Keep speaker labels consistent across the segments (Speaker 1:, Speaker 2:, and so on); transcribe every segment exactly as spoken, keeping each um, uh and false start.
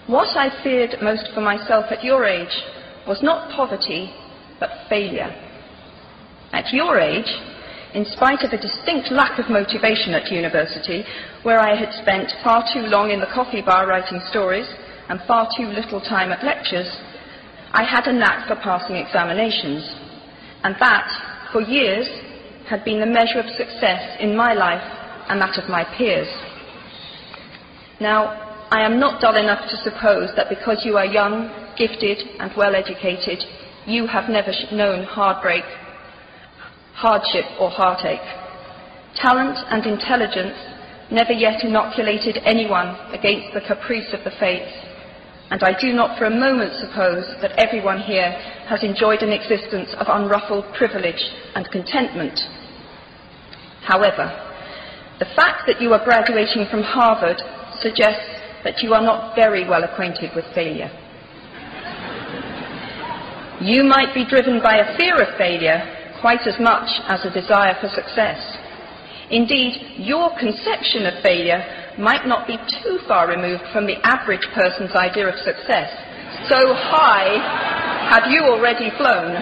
Speaker 1: What I feared most for myself at your age was not poverty, but failure. At your age, in spite of a distinct lack of motivation at university, where I had spent far too long in the coffee bar writing stories and far too little time at lectures, I had a knack for passing examinations, and that, for years, had been the measure of success in my life and that of my peers. Now, I am not dull enough to suppose that because you are young, gifted, and well-educated, you have never known heartbreak, hardship, or heartache. Talent and intelligence never yet inoculated anyone against the caprice of the fates, and I do not for a moment suppose that everyone here has enjoyed an existence of unruffled privilege and contentment. However, the fact that you are graduating from Harvard suggests that you are not very well acquainted with failure. You might be driven by a fear of failure quite as much as a desire for success. Indeed, your conception of failure might not be too far removed from the average person's idea of success. So high have you already flown.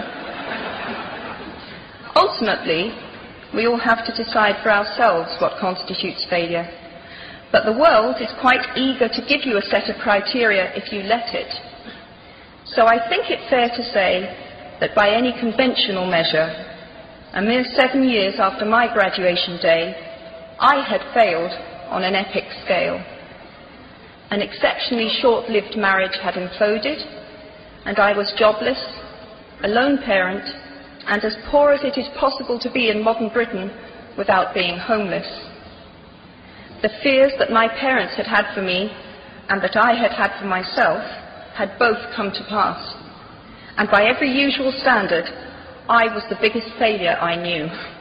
Speaker 1: Ultimately, we all have to decide for ourselves what constitutes failure. But the world is quite eager to give you a set of criteria if you let it. So I think it fair to say that by any conventional measure, a mere seven years after my graduation day, I had failed on an epic scale. An exceptionally short-lived marriage had imploded, and I was jobless, a lone parent, and as poor as it is possible to be in modern Britain without being homeless. The fears that my parents had had for me and that I had had for myself had both come to pass, and by every usual standard, I was the biggest failure I knew.